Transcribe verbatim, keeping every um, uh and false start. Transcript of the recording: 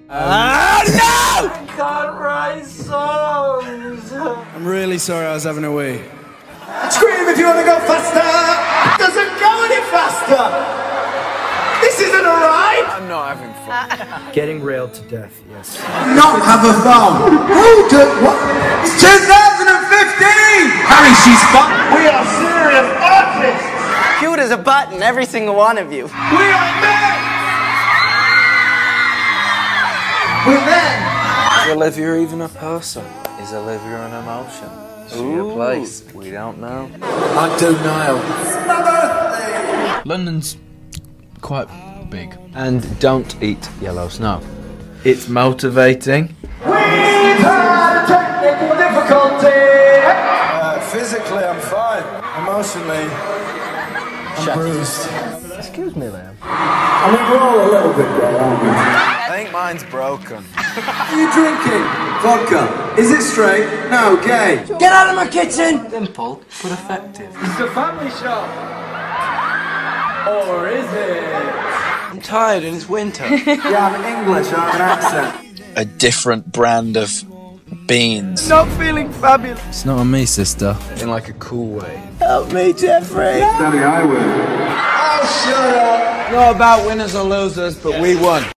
Ah, no! I can't write songs. I'm really sorry I was having a wee. Scream if you want to go faster. It doesn't go any faster. This isn't a ride. I'm not having fun. Getting railed to death, yes. Not have a phone. Who did what? It's two thousand fifteen. Harry, she's fun. We are serious artists. Cute as a button, every single one of you. We are men. We're men. Is Olivia even a person? Is Olivia an emotion? Is she a place? We don't know. I do Niall. It's my birthday. London's quite big. And don't eat yellow snow. It's motivating. We've had a technical difficulty. Uh, physically, I'm fine. Emotionally, I'm bruised. Excuse me, Liam. I mean, we're all a little bit gay, aren't we? I think mine's broken. Are you drinking? Vodka. Is it straight? No, gay. Get out of my kitchen! Simple, but effective. It's a family show. Or is it? I'm tired and it's winter. Yeah, I'm English, I have an accent. A different brand of beans. Not feeling fabulous. It's not on me, sister. In like a cool way. Help me, Jeffrey. Daddy, I will. Oh, shut up. Not about winners or losers, but we won.